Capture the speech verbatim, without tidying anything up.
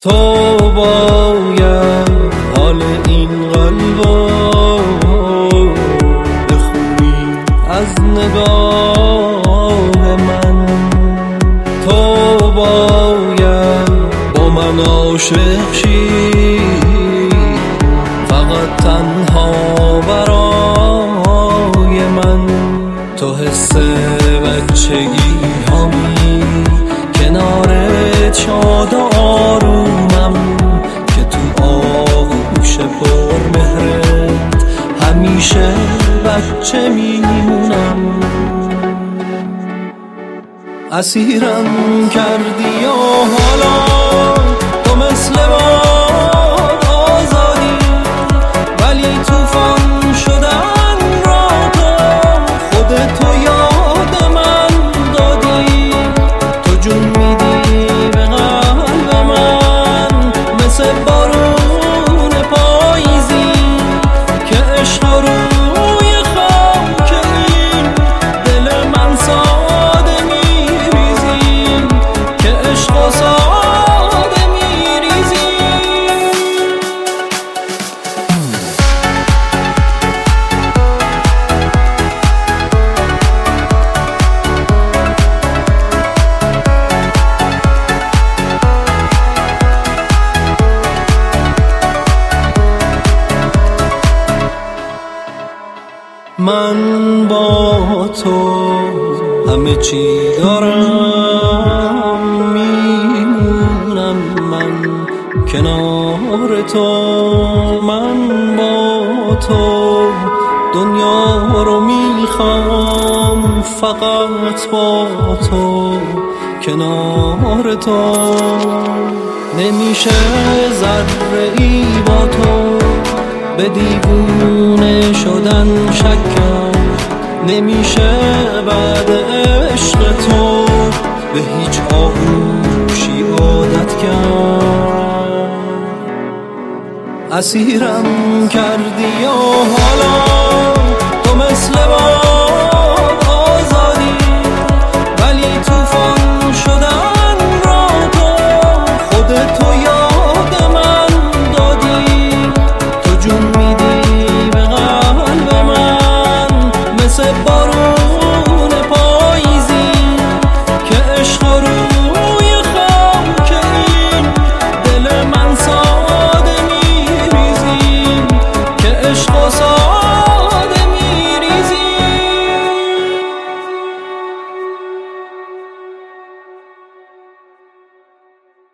تو باید حال این قلبا بخونی از نگاه من. تو باید با من عاشق شی، فقط تنها برای من. تو حس بچگی همی کنارت شاد و آرومم، که تو آغوش پر مهرت همیشه بچه میمونم. اسیرم کردی و حالا تو مثل باد آزادی، ولی توفان شدن را تو خودتو یاد من دادی. تو جون میدی به قلب من مثل بارون پاییزی، که عشق روی خاک این دل من ساده میریزی، که عشق ساده میریزی. من با تو همه چی دارم، میمونم من کنار تو. من با تو دنیا رو میخوام، فقط با تو کنار تو. نمیشه ذره ای با تو به دیوونه شدن شکم، نمیشه بعد عشق تو به هیچ آغوشی عادت کرد. اسیرم کردی و حالا